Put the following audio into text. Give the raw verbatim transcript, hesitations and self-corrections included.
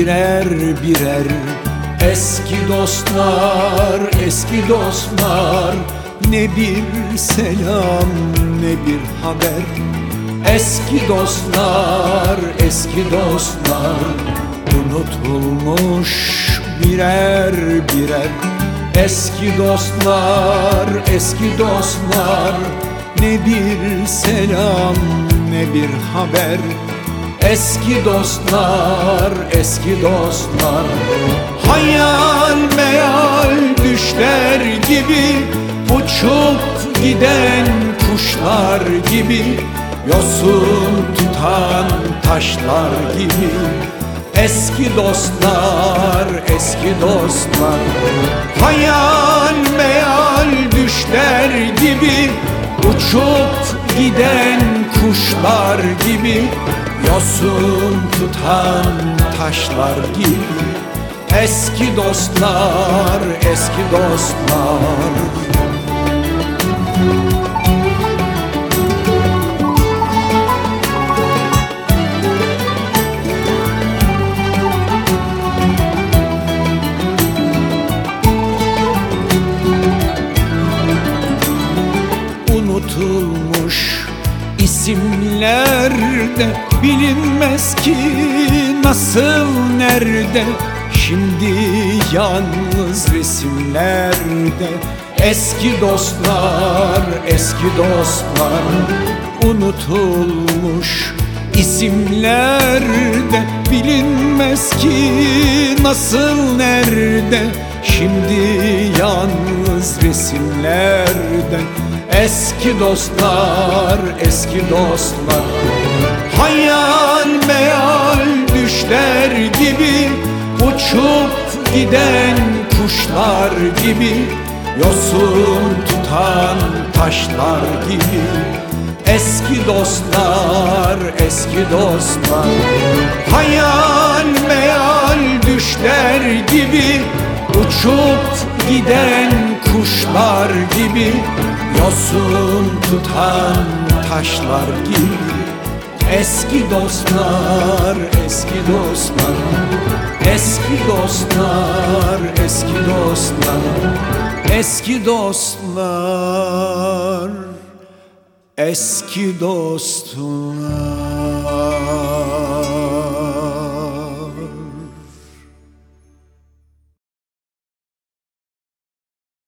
birer birer. Eski dostlar, eski dostlar, ne bir selam ne bir haber. Eski dostlar, eski dostlar, unutulmuş birer birer. Eski dostlar, eski dostlar, ne bir selam ne bir haber. Eski dostlar, eski dostlar, hayal meyal düşler gibi, uçup giden kuşlar gibi, yosun tutan taşlar gibi. Eski dostlar, eski dostlar, hayal meyal düşler gibi, uçup giden kuşlar gibi, yosun tutan taşlar gibi. Eski dostlar, eski dostlar. Unutulmuş isimlerde, bilinmez ki nasıl nerede. Şimdi yalnız resimlerde. Eski dostlar, eski dostlar, unutulmuş isimlerde, bilinmez ki nasıl nerede. Şimdi yalnız resimlerde. Eski dostlar, eski dostlar, hayal meyal düşler gibi, uçup giden kuşlar gibi, yosun tutan taşlar gibi. Eski dostlar, eski dostlar, hayal meyal düşler gibi, uçup giden kuşlar gibi, yosun tutan taşlar gibi. Eski dostlar, eski dostlar, eski dostlar, eski dostlar, eski dostlar, eski dostlar.